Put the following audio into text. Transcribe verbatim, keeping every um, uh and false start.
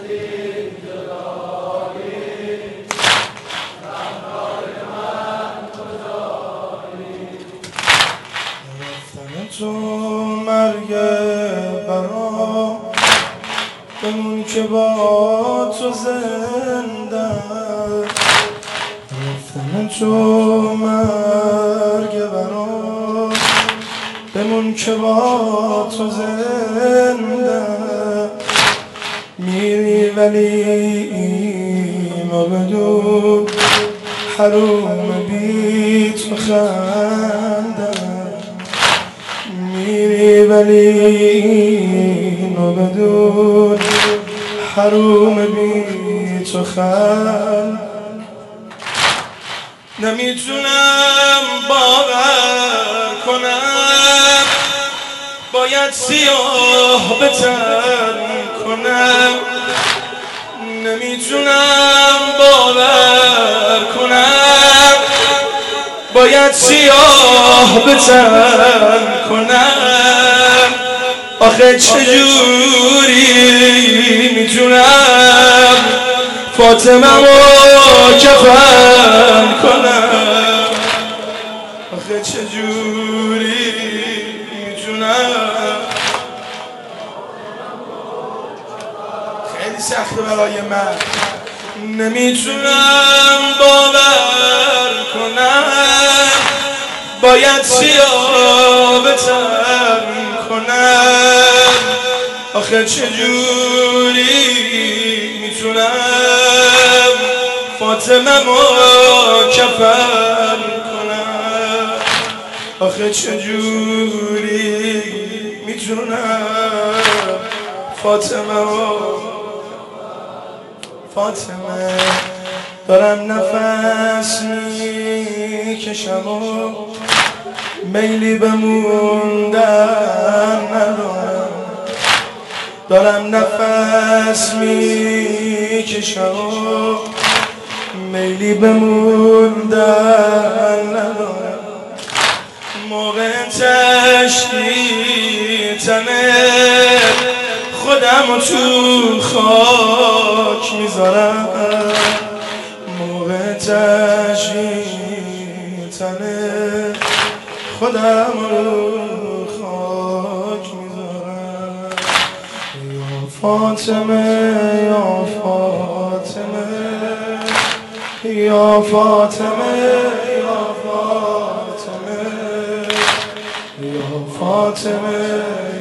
تو مرگ برام بمون که با تو زنده، رفتن تو مرگ برام بمون که با تو زنده، میری ولی ما بدون حروم بی تو خنده، میری ولی اینو بدون حروم بی تو خند. نمیتونم باور کنم باید سیاه به تن کنم، نمیتونم باور کنم باید سیاه به تن کنم. آخه چجوری میتونم فاطمه رو کفن کنم، آخه چجوری میتونم. خیلی سخته برای من، نمیتونم باور کنم باید سیاه به تن کنم. آخه چجوری میتونم فاطمه رو کفن کنم، آخه چجوری میتونم فاطمه رو. فاطمه دارم نفس میکشم و میلی بموندن ندارم، دارم نفس میکشم و میلی بموندن ندارم. موقع تشتی تنه خودم تو خاک میذارم، موقع تشتی تنه خودم رو خاک میذارم. یا فاطمه یا فاطمه یا فاطمه یا فاطمه یا فاطمه